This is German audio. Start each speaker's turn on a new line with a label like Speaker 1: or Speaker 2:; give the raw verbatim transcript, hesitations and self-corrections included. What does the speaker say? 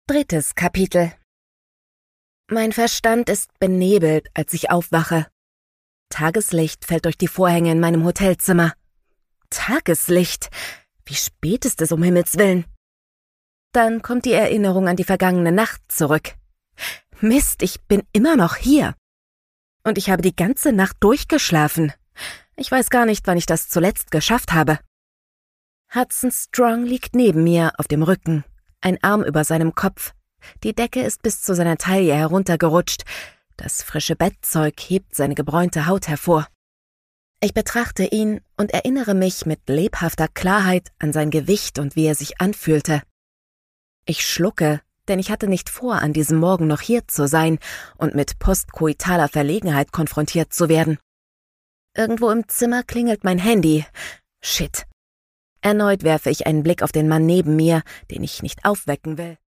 Speaker 1: Drittes Kapitel. Mein Verstand ist benebelt, als ich aufwache. Tageslicht fällt durch die Vorhänge in meinem Hotelzimmer. Tageslicht? Wie spät ist es, um Himmels Willen? Dann kommt die Erinnerung an die vergangene Nacht zurück. Mist, ich bin immer noch hier. Und ich habe die ganze Nacht durchgeschlafen. Ich weiß gar nicht, wann ich das zuletzt geschafft habe. Hudson Strong liegt neben mir auf dem Rücken, ein Arm über seinem Kopf. Die Decke ist bis zu seiner Taille heruntergerutscht. Das frische Bettzeug hebt seine gebräunte Haut hervor. Ich betrachte ihn und erinnere mich mit lebhafter Klarheit an sein Gewicht und wie er sich anfühlte. Ich schlucke, denn ich hatte nicht vor, an diesem Morgen noch hier zu sein und mit postkoitaler Verlegenheit konfrontiert zu werden. Irgendwo im Zimmer klingelt mein Handy. Shit. Erneut werfe ich einen Blick auf den Mann neben mir, den ich nicht aufwecken will.